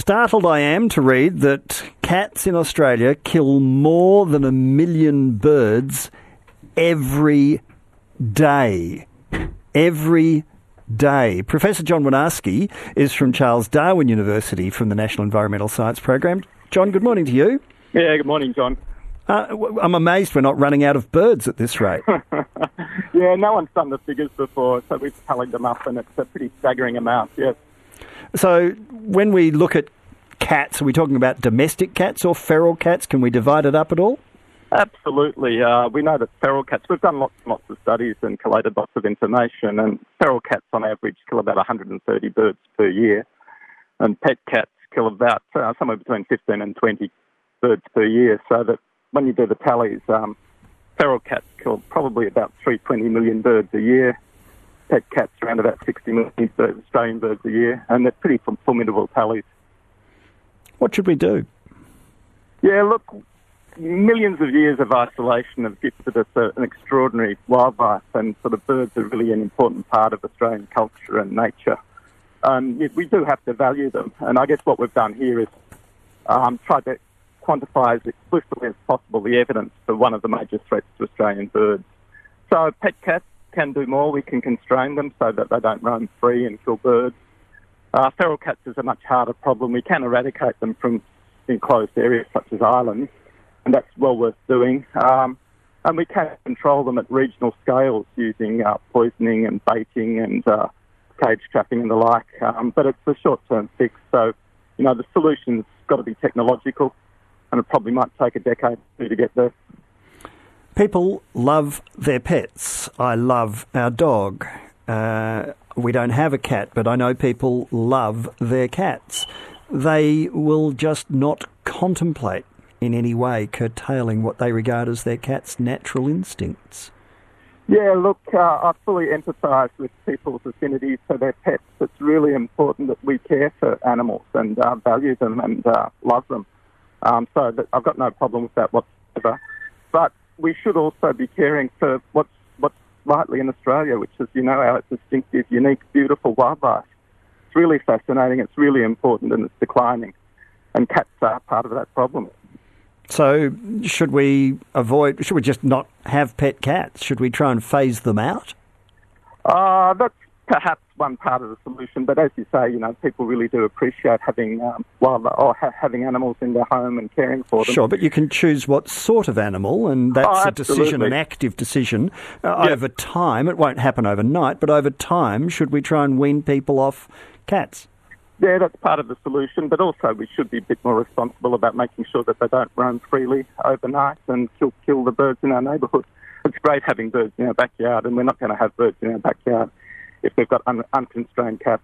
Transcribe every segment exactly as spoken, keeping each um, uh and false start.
Startled I am to read that cats in Australia kill more than a million birds every day. Every day. Professor John Woinarski is from Charles Darwin University from the National Environmental Science Program. John, good morning to you. Yeah, good morning, John. Uh, I'm amazed we're not running out of birds at this rate. Yeah, no one's done the figures before, so we've tallied them up, and it's a pretty staggering amount, yes. So when we look at cats, are we talking about domestic cats or feral cats? Can we divide it up at all? Absolutely. Uh, we know that feral cats, we've done lots and lots of studies and collated lots of information, and feral cats on average kill about one hundred thirty birds per year, and pet cats kill about uh, somewhere between fifteen and twenty birds per year, so that when you do the tallies, um, feral cats kill probably about three hundred twenty million birds a year, pet cats around about sixty million birds, Australian birds a year, and they're pretty formidable tallies. What should we do? Yeah, look, millions of years of isolation have gifted us a, an extraordinary wildlife, and sort of birds are really an important part of Australian culture and nature. Um, yet we do have to value them, and I guess what we've done here is um, tried to quantify as explicitly as possible the evidence for one of the major threats to Australian birds. So pet cats can do more. We can constrain them so that they don't roam free and kill birds. Uh, feral cats is a much harder problem. We can eradicate them from enclosed areas such as islands, and that's well worth doing. Um, and we can control them at regional scales using uh, poisoning and baiting and uh, cage trapping and the like. Um, but it's a short-term fix. So, you know, the solution's got to be technological, and it probably might take a decade or two to get there. People love their pets. I love our dog. Uh, we don't have a cat, but I know people love their cats. They will just not contemplate in any way curtailing what they regard as their cat's natural instincts. Yeah, look, uh, I fully empathise with people's affinities for their pets. It's really important that we care for animals and uh, value them and uh, love them. Um, so that I've got no problem with that whatsoever. But we should also be caring for what's, what's rightly in Australia, which is, you know, our distinctive, unique, beautiful wildlife. It's really fascinating, it's really important, and it's declining. And cats are part of that problem. So should we avoid, should we just not have pet cats? Should we try and phase them out? Uh, that's perhaps one part of the solution, but as you say, you know, people really do appreciate having um, wildlife or ha- having animals in their home and caring for them. Sure, but you can choose what sort of animal, and that's oh, a decision, an active decision. Uh, yeah. Over time, it won't happen overnight, but over time, should we try and wean people off cats? Yeah, that's part of the solution, but also we should be a bit more responsible about making sure that they don't roam freely overnight and kill, kill the birds in our neighbourhood. It's great having birds in our backyard, and we're not going to have birds in our backyard if we've got un- unconstrained cats.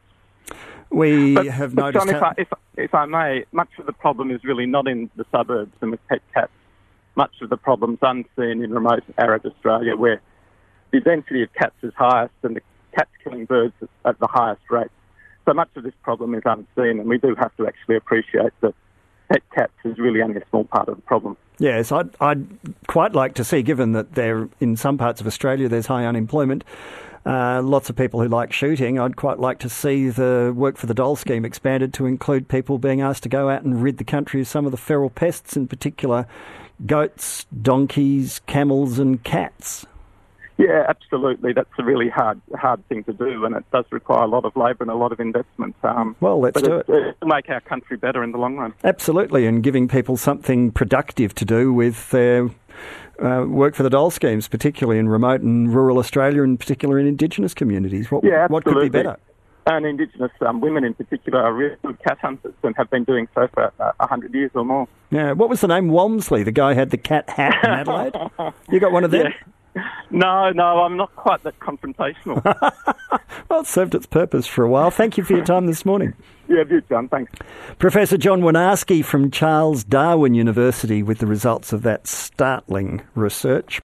We but, have but noticed... John, if, how... I, if, if I may, much of the problem is really not in the suburbs and with pet cats. Much of the problem's unseen in remote arid Australia, where the density of cats is highest and the cats killing birds is at the highest rate. So much of this problem is unseen, and we do have to actually appreciate that pet cats is really only a small part of the problem. Yes, I'd, I'd quite like to see, given that there in some parts of Australia there's high unemployment, uh, lots of people who like shooting, I'd quite like to see the Work for the Dole scheme expanded to include people being asked to go out and rid the country of some of the feral pests, in particular goats, donkeys, camels and cats. Yeah, absolutely. That's a really hard hard thing to do, and it does require a lot of labour and a lot of investment. Um, well, let's but do it. it. It'll make our country better in the long run. Absolutely, and giving people something productive to do with their uh, Work for the Dole schemes, particularly in remote and rural Australia, in particular in Indigenous communities. What, yeah, what could be better? And Indigenous um, women in particular are really good cat hunters and have been doing so for uh, one hundred years or more. Yeah, what was the name? Walmsley, the guy who had the cat hat in Adelaide? You got one of them? Yeah. No, no, I'm not quite that confrontational. Well, it served its purpose for a while. Thank you for your time this morning. Yeah, good, John. Thanks. Professor John Woinarski from Charles Darwin University with the results of that startling research.